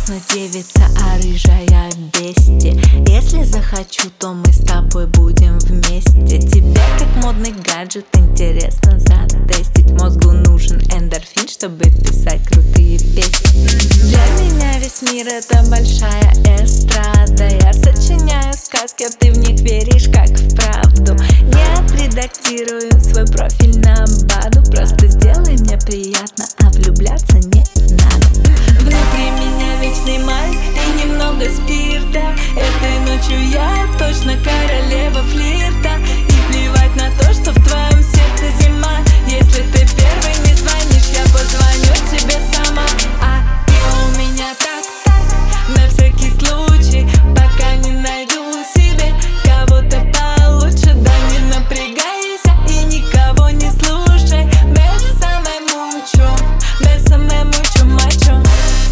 прекрасна девица, а рыжая бести. Если захочу, то мы с тобой будем вместе. Тебе как модный гаджет интересно затестить. Мозгу нужен эндорфин, чтобы писать крутые песни. Для меня весь мир — это большая эстрада. Я сочиняю сказки, а ты в них веришь как в правду. Не отредактирую свой профиль на баду. Просто сделай мне приятно, а влюбляться не надо. Внутри меня вечный май и немного спирта. Этой ночью я точно королева флирта. И плевать на то, что в твоем сердце зима. Если ты первый не звонишь, я позвоню тебе сама. А ты у меня так, на всякий случай, пока не найду себе кого-то получше. Да не напрягайся и никого не слушай. Бésame mucho, мачо.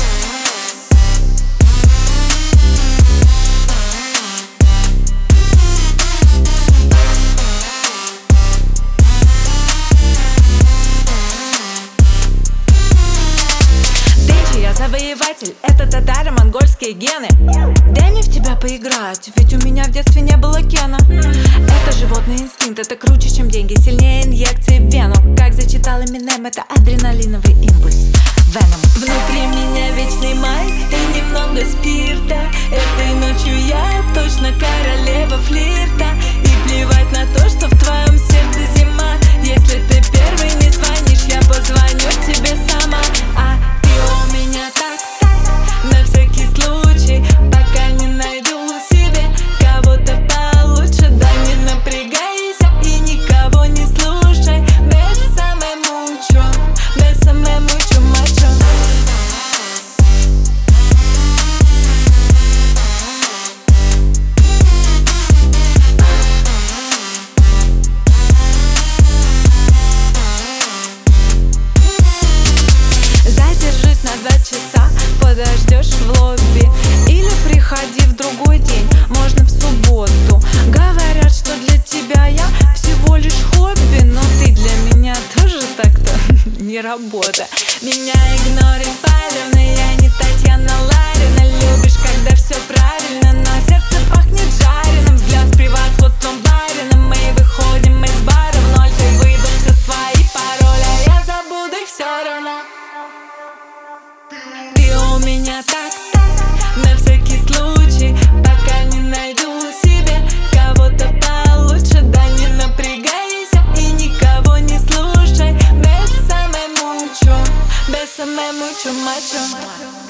Я завоеватель, это татаро-монгольские гены. Дай мне в тебя поиграть, ведь у меня в детстве не было Кена. Это животный инстинкт, это круче, чем деньги, сильнее инъекции в вену. Как зачитал Эминем, это адреналиновый импульс, Веном. Внутри меня вечный май и немного спирта. Этой ночью я точно королева флирта. И плевать на то, что в твоем сердце зима. Если ты первый не звонишь, я позвоню тебе сама. А ты у меня так, на всякий случай, пока не найду себе кого-то получше. Да не напрягайся и никого не слушай. Bésame mucho, мачо. Задержись на 2 часа, подождешь в лобби. Или приходи в другой день, можно в субботу. Говорят, что для тебя я всего лишь хобби, но ты для меня тоже так-то не работа. Меня игнорит палевно, я не Татьяна Ларина. Любишь, когда все правильно, но сердце пахнет жареным. Взгляд с превосходством барина. Мы выходим из бара в ноль, ты выдашь все свои пароли, а я забуду их все равно. Ты у меня так, на всякий случай, пока не найду себе кого-то получше. Да не напрягайся и никого не слушай. Bésame mucho, мачо.